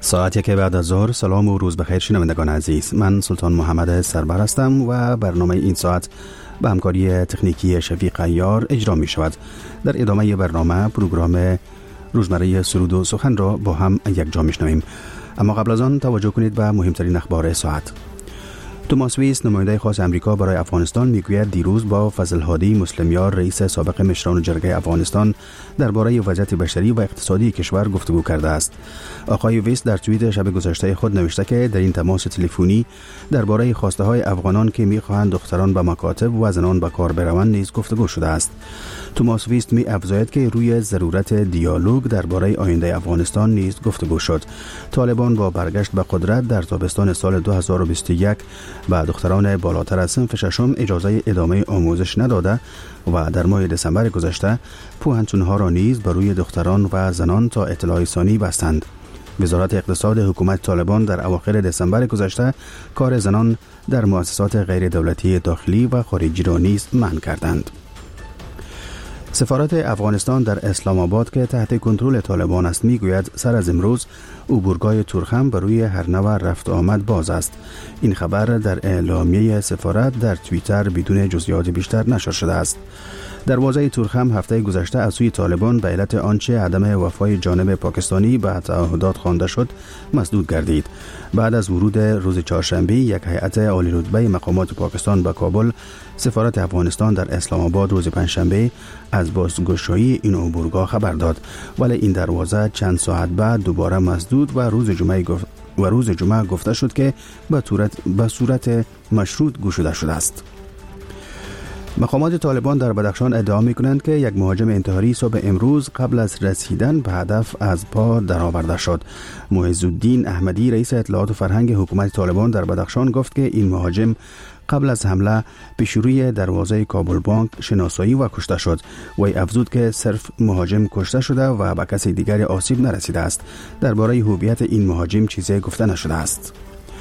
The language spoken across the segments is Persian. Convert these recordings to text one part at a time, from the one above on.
ساعت که بعد از ظهر. سلام و روز بخیر شنوندگان عزیز. من سلطان محمد سربر هستم و برنامه این ساعت به همکاری تکنیکی شفیق عیار اجرا می شود. در ادامه برنامه پروگرام روزمره سرود و سخن را با هم یک جا می شنویم. اما قبل از آن توجه کنید به مهمترین اخبار ساعت. توماس ویس نماینده خاص امریکا برای افغانستان میگوید دیروز با فضل هادی مسلمیار رئیس سابق مشران جرگه افغانستان درباره وضعیت بشری و اقتصادی کشور گفتگو کرده است. آقای ویس در توییت شب گذشته خود نوشته که در این تماس تلفنی درباره خواسته های افغانان که میخواهند دختران به مکاتب و زنان به کار بروند نیز گفتگو شده است. توماس ویس می افزاید که روی ضرورت دیالوگ درباره آینده افغانستان نیز گفتگو شد. طالبان با برگشت به قدرت در تابستان سال 2021 به دختران بالاتر از صنف ششم اجازه ادامه آموزش نداده و در ماه دسامبر گذشته پوهنتون‌ها را نیز بر روی دختران و زنان تا اطلاع ثانی بستند. وزارت اقتصاد حکومت طالبان در اواخر دسامبر گذشته کار زنان در مؤسسات غیر دولتی داخلی و خارجی را نیز منع کردند. سفارت افغانستان در اسلام آباد که تحت کنترل طالبان است میگوید سر از امروز عبورگاه تورخم بر روی هر نوع رفت آمد باز است. این خبر در اعلامیه سفارت در توییتر بدون جزئیات بیشتر نشر شده است. دروازه تورخم هفته گذشته از سوی طالبان به علت آنچه عدم وفای جانب پاکستانی به تعهدات خوانده شد مسدود گردید. بعد از ورود روز چهارشنبه یک هیئت عالی رتبه مقامات پاکستان به کابل، سفارت افغانستان در اسلام آباد روز پنجشنبه از بازگشایی این عبورگاه خبر داد، ولی این دروازه چند ساعت بعد دوباره مسدود و روز جمعه گفته شد که به صورت مشروط گشوده شده است. مقامات طالبان در بدخشان ادعا می‌کنند که یک مهاجم انتحاری صبح امروز قبل از رسیدن به هدف از پا درآورده شد. معز الدین احمدی رئیس اطلاعات و فرهنگ حکومت طالبان در بدخشان گفت که این مهاجم قبل از حمله پیش روی دروازه کابل بانک شناسایی و کشته شد. وی افزود که صرف مهاجم کشته شده و به کسی دیگر آسیب نرسیده است. درباره هویت این مهاجم چیزی گفته نشده است.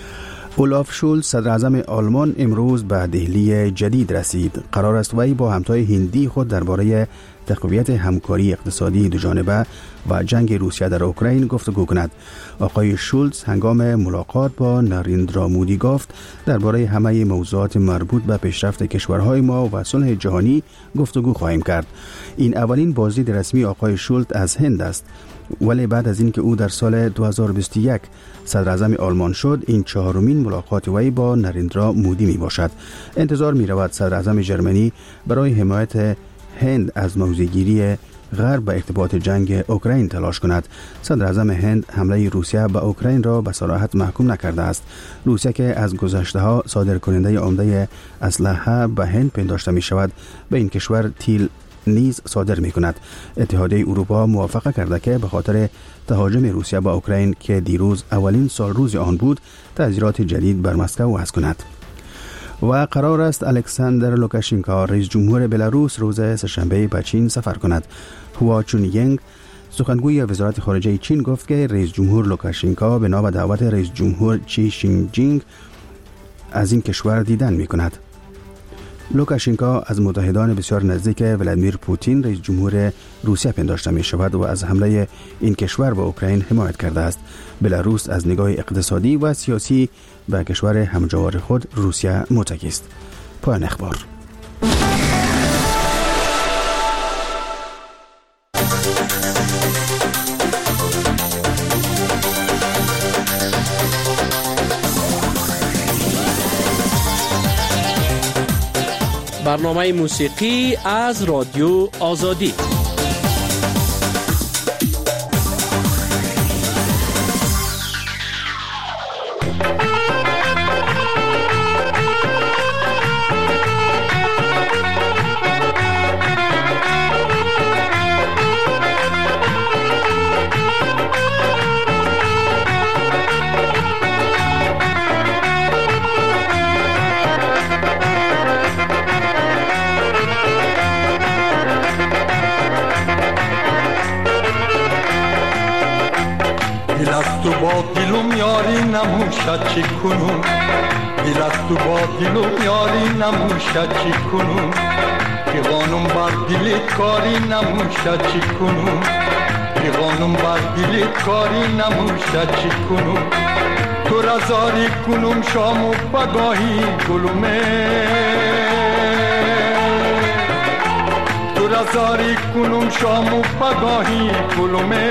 اولاف شولز صدر اعظم آلمان امروز به دهلی جدید رسید. قرار است وی با همتای هندی خود درباره تقویت همکاری اقتصادی دوجانبه و جنگ روسیه در اوکراین گفتگو کند. آقای شولز هنگام ملاقات با نریندرا مودی گفت درباره همه موضوعات مربوط به پیشرفت کشورهای ما و صلح جهانی گفتگو خواهیم کرد. این اولین بازدید رسمی آقای شولز از هند است، ولی بعد از اینکه او در سال 2021 صدر اعظم آلمان شد، این چهارمین ملاقات وی با نریندرا مودی می باشد. انتظار می رود صدر اعظم جرمنی برای حمایت هند از موضع‌گیری غرب به ارتباط جنگ اوکراین تلاش کند. صدر اعظم هند حمله روسیه به اوکراین را به صراحت محکوم نکرده است. روسیه که از گذشته‌ها صادرکننده عمده اسلحه به هند پنداشته می شود، به این کشور تیل نیز صادر می کند. اتحادیه اروپا موافقه کرده که به خاطر تهاجم روسیه به اوکراین که دیروز اولین سال روز آن بود، تعزیرات جدید بر مسکو وضع کند. و قرار است الکساندر لوکاشنکو رئیس جمهور بلاروس روز سه‌شنبه به چین سفر کند. هوا چونینگ سخنگوی وزارت خارجه چین گفت که رئیس جمهور لوکاشنکو به نام دعوت رئیس جمهور چی شینجینگ از این کشور دیدن می کند. لوکاشنکو از متحدان بسیار نزدیک ولادیمیر پوتین رئیس جمهور روسیه پنداشته می شود و از حمله این کشور به اوکراین حمایت کرده است. بلاروس از نگاه اقتصادی و سیاسی به کشور همجوار خود روسیه متکی است. پایان اخبار. برنامه موسیقی از رادیو آزادی. نموشد چی کنون دل از تو با دل و یاری نموشد چی کنون که قانون بر دل کاری نموشد چی کنون بی قانون بر دلیت کاری نموشد چی کنم تو رزاری کنم شام و بگاهی گلومه تو رزاری کنم شام و بگاهی گلومه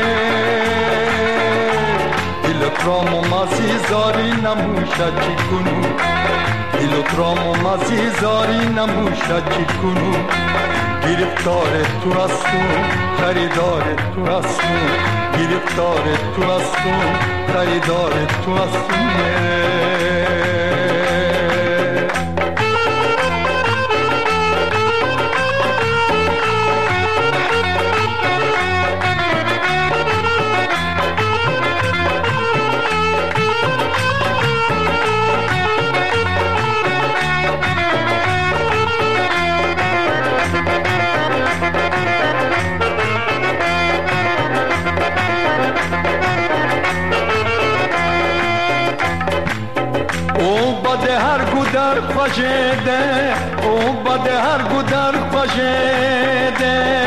دلت رام و مزی زاری نموشد چی کنم دلت رام و مزی زاری نموشد چی کنم گرفتار تو هستم خریدار تو هستم گرفتار تو هستم خریدار تو هستم در خوشیده او بده هر گو در خوشیده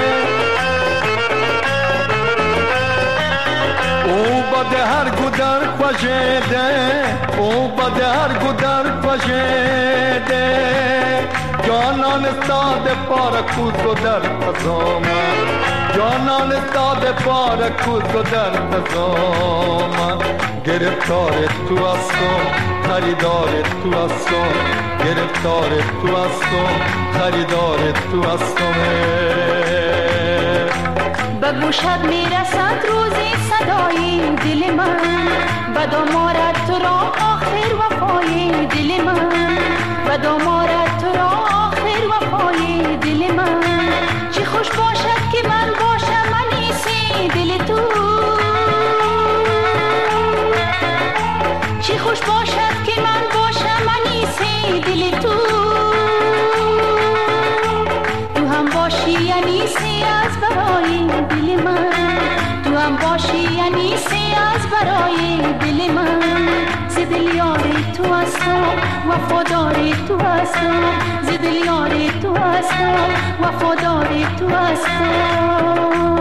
او بده هر گو در خوشیده او بده هر گو در خوشیده جانان استاد پار کوزو در قضامه جانان استاد پار کوزو در قضامه گرفتار تو هستم خریدار تو هستم گرفتار تو هستم خریدار تو هستم به گوشت میرسد روزی صدای دل من به دامارت تو را آخر وفای دل من به دامارت تو را آخر وفای دل من چی خوش باشد که من باشم انیسی دل تو چی خوش باشد که من باشم انیسی دل تو تو هم باشی انیسی از برای دل من تو هم باشی انیسی از برای دل من ز دل یار تو هستم وفادار تو هستم ز دل یار تو هستم وفادار تو هستم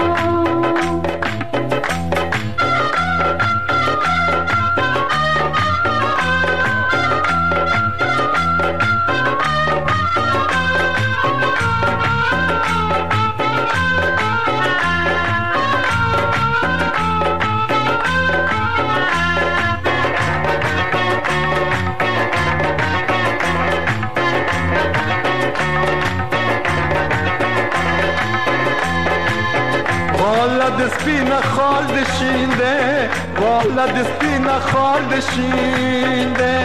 دسپینا خال دشینده والا دسپینا خال دشینده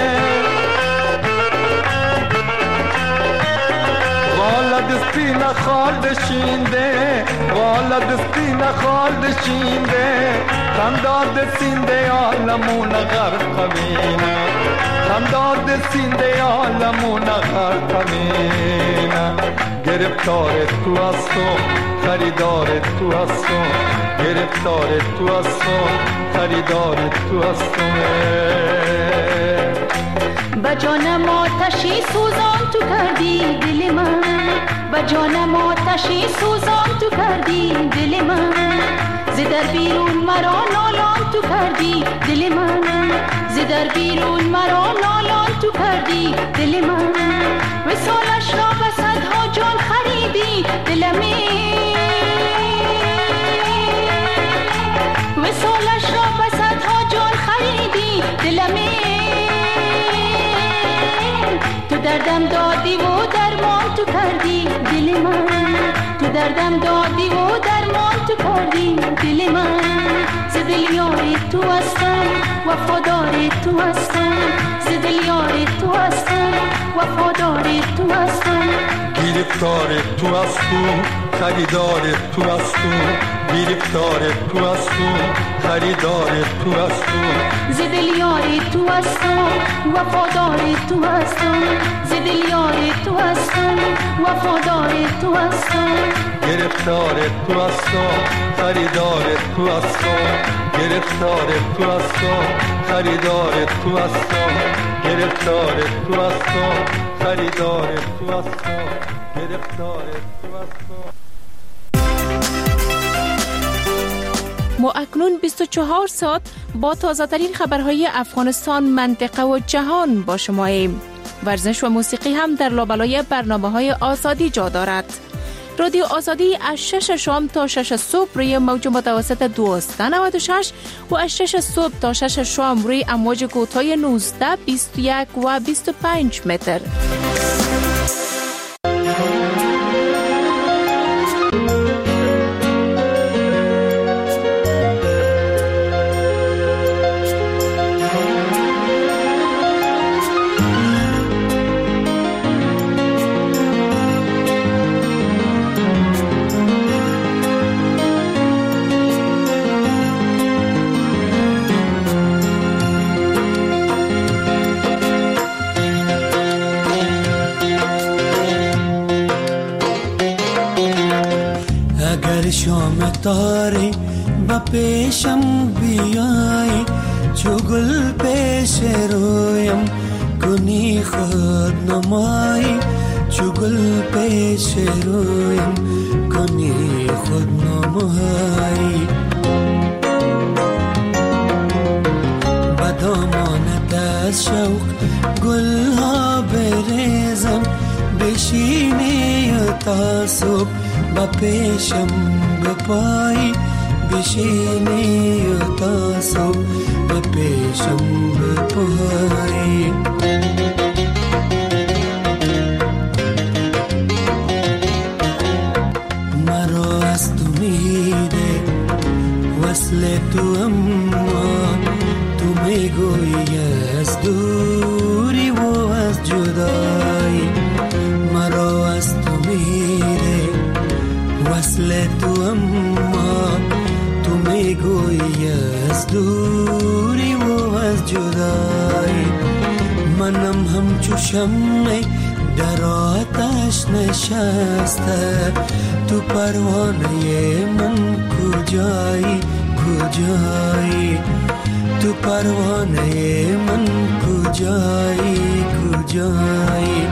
والا دسپینا خال دشینده والا دسپینا خال دشینده خنداد سینده عالمون غرق مینا خنداد سینده عالمون غرق مینا گرفتار تو هستم خریدار تو هستم گرفتار تو هستم خریدار تو هستم به جانم آتشی سوزان تو کردی دل من به جانم آتشی سوزان تو کردی دل من ز در بیرون مرا نالان تو کردی دل من ز در بیرون مرا نالان تو کردی دل من وصالش را به صدها جان خریدی دلمی وصالش را به صدها جان خریدی دلمی تو دردم دادی و درمان تو کردی دل من تو دردم دادی و درمان تو کردی دل من ز دل یار تو هستم وفادار تو هستم ز دل یار تو هستم وفادار تو هستم گرفتار تو هستم خریدار تو هستم گرفتار تو هستم خریدار تو هستم ز دل یار تو هستم وفادار تو هستم ز دل یار تو هستم وفادار تو هستم گرفتار تو هستم خریدار تو هستم گرفتار تو هستم خریدار تو هستم گرفتار تو هستم خریدار تو هستم گرفتار تو هستم ما اکنون 24 ساعت با تازه ترین خبرهای افغانستان، منطقه و جهان با شماییم. ورزش و موسیقی هم در لابلای برنامه‌های آزادی جا دارد. رادیو آزادی از 6 شام تا 6 صبح روی موج متوسط 1296 و از 6 صبح تا 6 شام روی امواج کوتاه 19، 21 و 25 متر. شام تاری با پیشم بیایی، چو گل پیش رویم کنی خود نمایی، چو گل پیش رویم کنی خود نمایی. با دامانت از شوق گل ها بریزم، بشینی تا صبح با پیشم بپایی، بشینی تا صبح با پیشم بپایی. مرا از تو میده وصل تو، اما تو میگویی از دوری و از جدایی. مرا از تو میده وصل تو، اما تو میگویی از دوری و از جدایی. منم همچو شمع در آتش نشسته، تو پروانه من کجایی کجایی، تو پروانه من کجایی کجایی.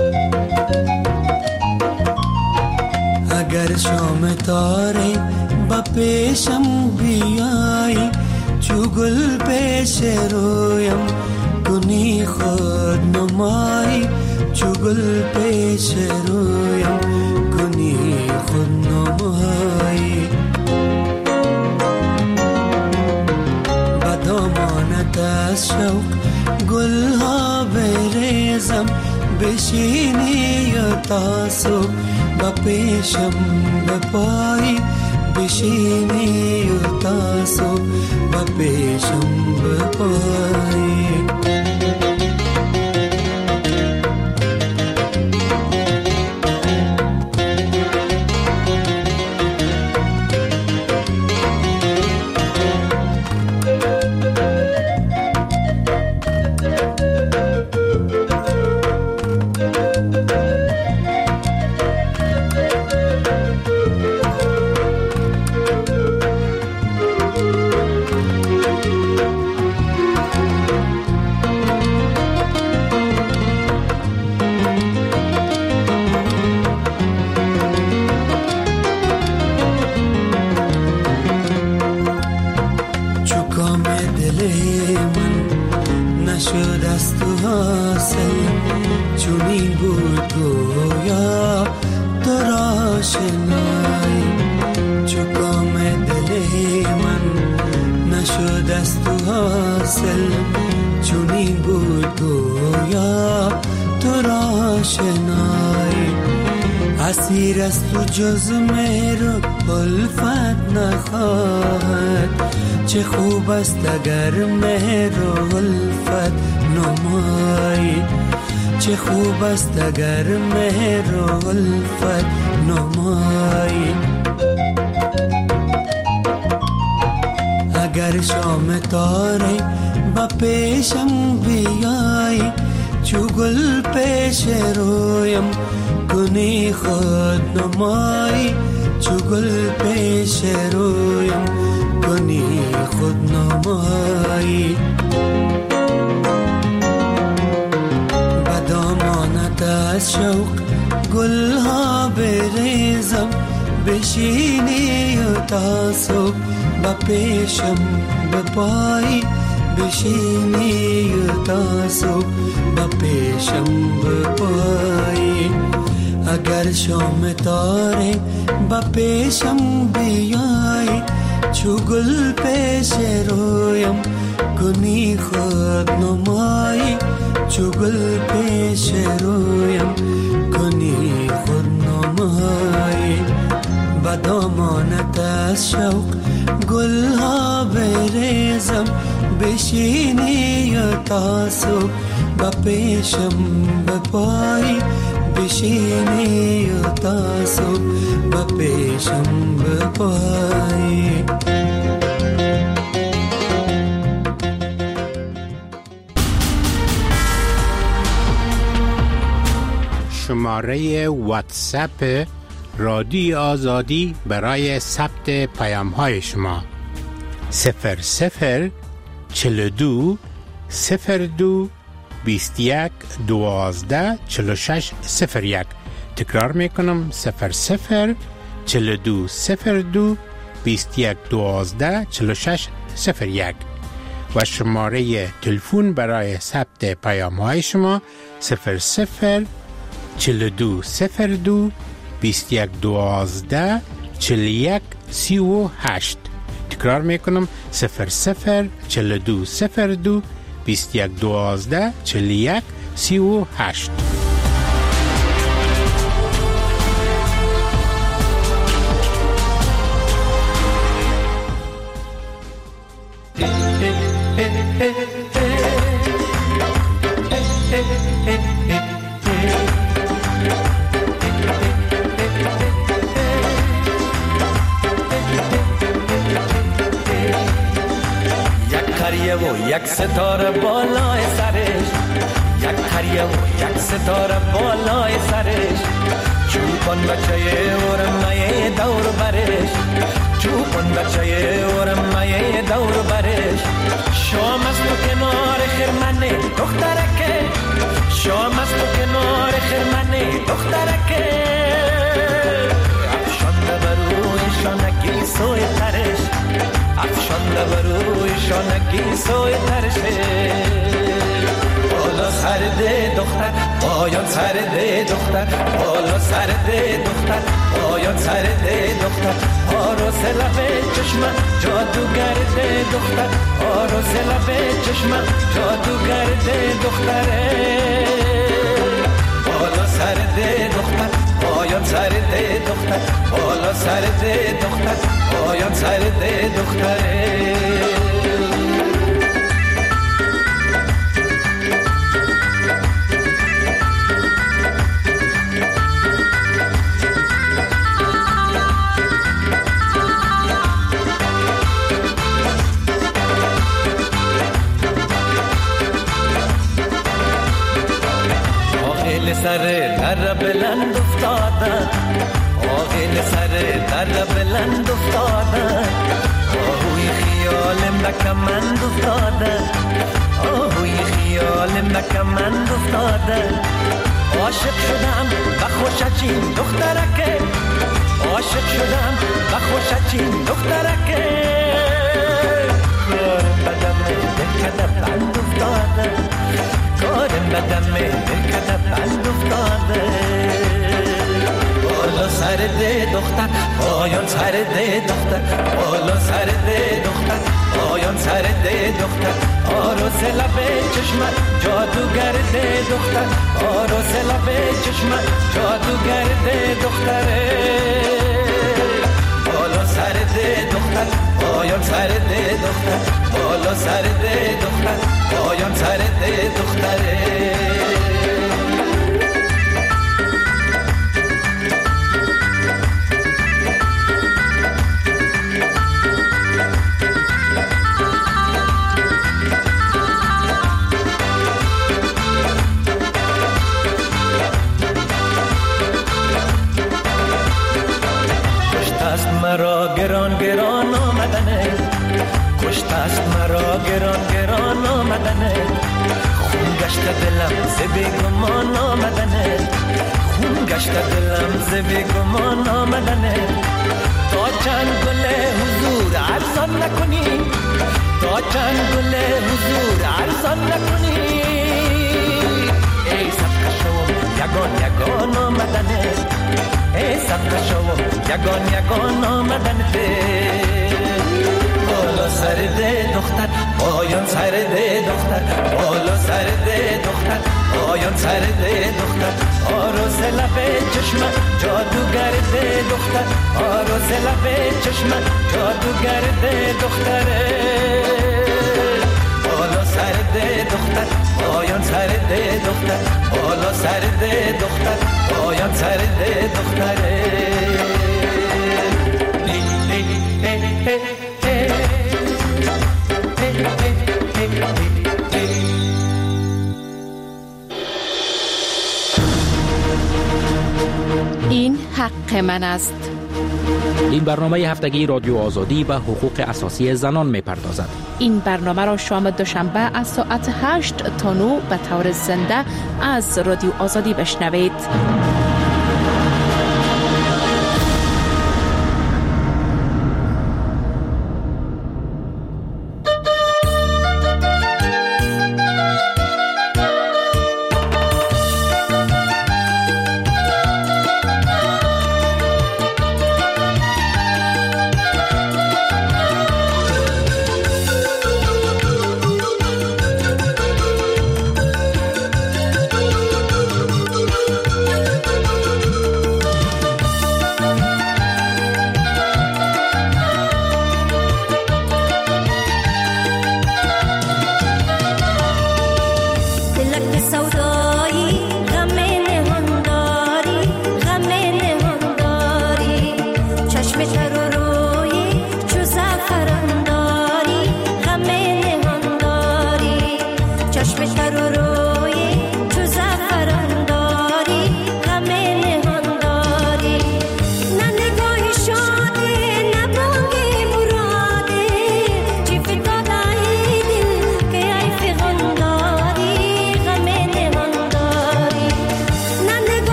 اگر شام تاری با پیشم بیایی، چو گل پیش رویم کنی خود نمایی، چو گل پیش رویم کنی خود نمایی. با دامانت از شوق گل ها بریزم، بشینی تا صبح با پیشم بپایی، بشینی تا صبح با پیشم بپایی. اسیر است تو جز مهر الفت نخواهد، چه خوب است اگر مهر الفت نمایی، چه خوب است اگر مهر الفت نمایی. اگر شام تاری با پیشم بیایی، چو گل پیش رویم کنی خود نمایی، چو گل پیش رویم کنی خود نمایی. با دامانت از شوق گل ها بریزم، بشینی و تا صبح با پیشم بپایی، بشینی و تا صبح با پیشم بپایی. اگر شام تاره با پیشم بیایی، چو گل پیش رویم کنی خود نمایی، چو گل پیش رویم کنی خود نمایی. با دامانت از شوق گل ها بریزم، بشینی و تا صبح با پیشم بپایی، بشینی و تا صبح با پیشم بپایی. شماره واتساپ رادیو آزادی برای ثبت پیام‌های شما 00 42 02 21 12 46 01. تکرار میکنم 00 42 02 21 12 46 01 و شماره تلفن برای ثبت پیام‌های شما 00 42 02 21 12 41 38. تکرار میکنم 00 42 02 21 12 41 38. و یک ستاره بالای سرش، یک خریه و یک ستاره بالای سرش، چوبان بچه ورمه دور برش، چوبان بچه ورمه دور برش. شام است تو کنار خرمنه دخترکه، شام است تو کنار خرمنه دخترکه، افشانده بروی شانکی سوی ترش، افشانده بروی شانکی سوی ترشه. بالا سرده دختر پایان سرده دختر، بالا سرده دختر پایان سرده دختر، آروس لبه چشمه جادوگرده دختر، آروس لبه چشمه جادوگرده دختره. بالا سرده دختر پایان سرده دختر، بالا سرده دختر پایان سرده دختره. سر در بلند افتادن، آغیل سر در بلند افتادن، آهوی خیال مکمند افتادن، آهوی خیال مکمند افتادن. عاشق شدم و خوشچین دخترکه، عاشق شدم و خوشچین دخترکه، کارم بدم دلکده بند افتادن، کارم بدم دلکده بند افتاده. بالا سرده دختر پایان سرده دختر، بالا سرده دختر پایان سرده دختر، آروس لبه چشمت جادوگرده دختر، آروس لبه چشمت جادوگرده دختره. بالا سرده دختر پایان سرده دختر، بالا سرده دختر پایان سرده دختره. مرا گران گران آمدنه، کشت است مرا گران گران آمدنه، خون گشت دلم ز بیگمان آمدنه، خون گشت دلم ز بیگمان آمدنه. تا چند گل حضور ارزان نکنی، تا چند گل حضور ارزان نکنی. ای صدقه شو یگان یگان آمدنه، ای صدقه شو یگان یگان آمدنه. بالا سر ده دختر پایان سر ده دختر، بالا سر ده دختر پایان سر ده دختر. آروز لب چشم جادوگر ده دختر، آروز لب چشم جادوگر ده دختره. بالا سر ده دختر پایان سر ده دختر، بالا سر ده دختر پایان سر ده دختره. این حق من است. این برنامه هفتگی رادیو آزادی به حقوق اساسی زنان می پردازد. این برنامه را شام دوشنبه از ساعت 8 تا 9 به طور زنده از رادیو آزادی بشنوید.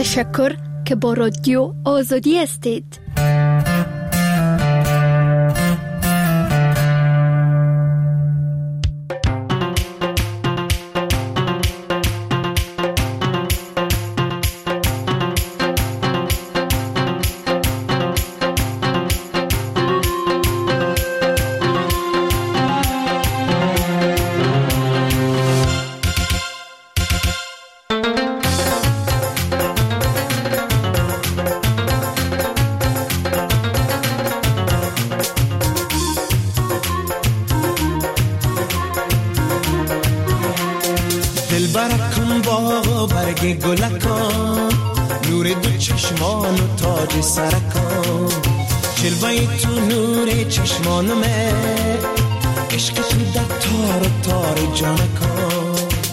تشکر که با رادیو آزادی هستید. برکن با برگ گلکان، نور دو چشمان و تاج سرکان، جلوه تو نور چشمانمه، عشق تو در تار و تار جانکان.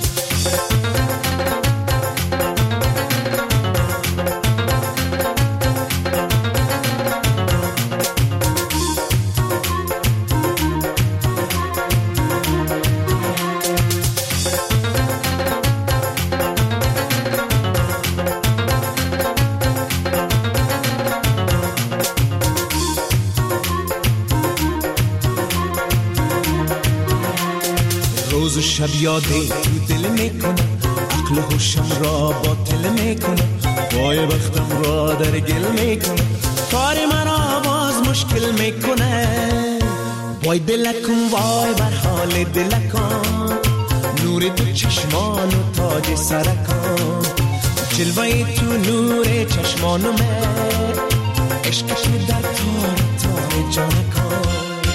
روز و شب یاده تو دل میکنم، عقل و هوشم را باطل میکنم، وای بختم را در گل میکنم، کار من آواز مشکل میکنه. وای دلکم وای بر حال دلکم، نور دو چشمان و تاج سرکم، جلوه تو نور چشمانمه، عشق تو در تار تار جانکم.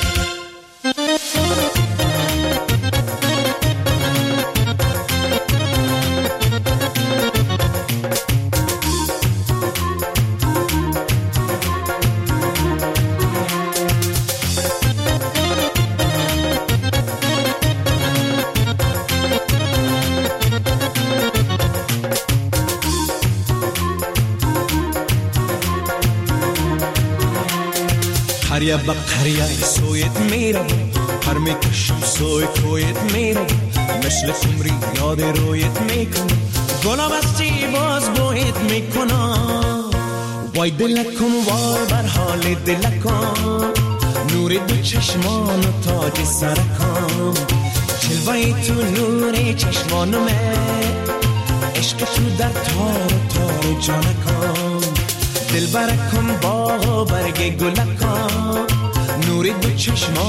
قریه با قریه سویت میرم، پر میکشم سوی کویت میرم، مثل خمری یاد رویت میکنم، گلا بستی باز بویت میکنم. وای دلکم وای بر حال دلکم، نور دو چشمان و تاج سرکم، جلوه تو نور چشمانمه، عشق تو در تار و تار جانکم. دل برکن با برگ گلکم، نور دو چشمان